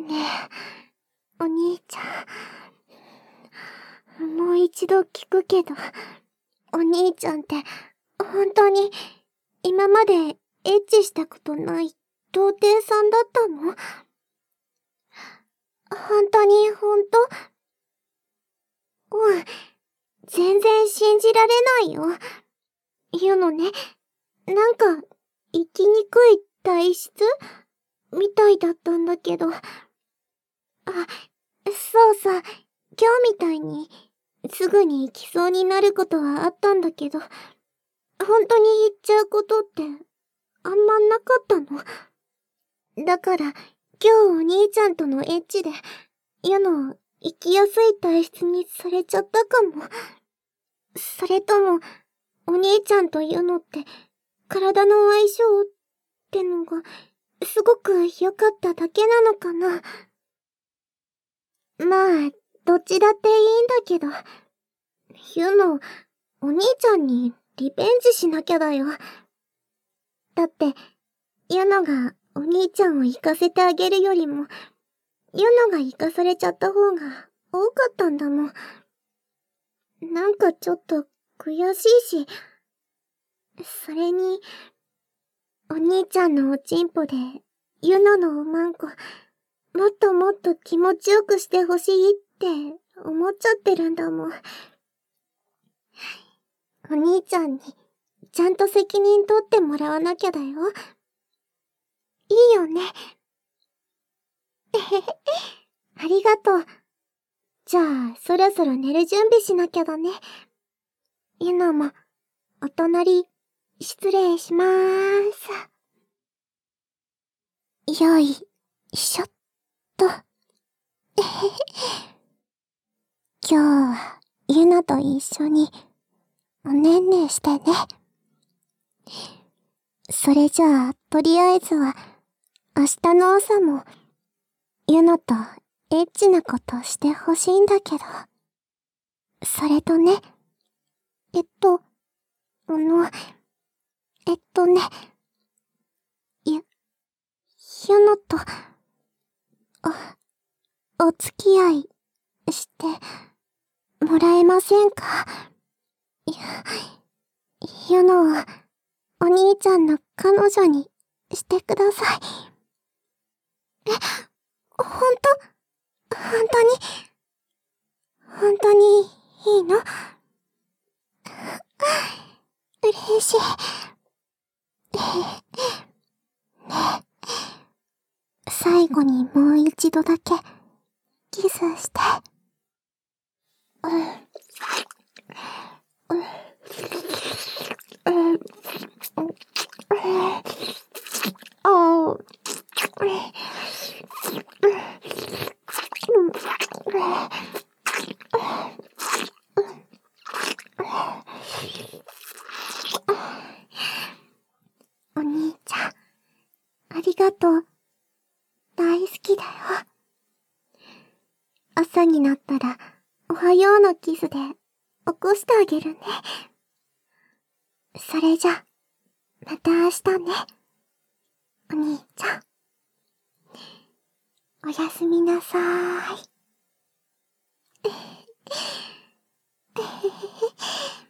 ねえ、お兄ちゃん。もう一度聞くけど、お兄ちゃんって、本当に、今までエッチしたことない童貞さんだったの？本当に本当？うん、全然信じられないよ。言うのね、なんか、生きにくい体質みたいだったんだけど。あ、そうさ、今日みたいに、すぐに行きそうになることはあったんだけど、本当に行っちゃうことって、あんまなかったの。だから、今日お兄ちゃんとのエッチで、生きやすい体質にされちゃったかも。それとも、お兄ちゃんとって、体の相性ってのが、すごく良かっただけなのかな。まあ、どっちだっていいんだけど、お兄ちゃんにリベンジしなきゃだよ。だって、がお兄ちゃんを行かせてあげるよりも、が行かされちゃった方が多かったんだもん。なんかちょっと悔しいし、それに、お兄ちゃんのおちんぽで、のおまんこ、もっともっと気持ちよくしてほしいって思っちゃってるんだもん。お兄ちゃんに、ちゃんと責任取ってもらわなきゃだよ。いいよね。えへへ、ありがとう。じゃあ、そろそろ寝る準備しなきゃだね。も、お隣、失礼しまーす。よいしょっと。えへへ。今日は、と一緒に、おねんねしてね。それじゃあ、とりあえずは、明日の朝も、とエッチなことしてほしいんだけど。それとね、ね、と、お付き合い、して、もらえませんか？を、お兄ちゃんの彼女にしてください。本当に、本当にいいの？嬉しい。ねえ、最後にもう一度だけ、キスして。お兄ちゃん、ありがとう。大好きだよ。朝になったら、おはようのキスで、起こしてあげるね。それじゃ、また明日ね。お兄ちゃん。おやすみなさーい。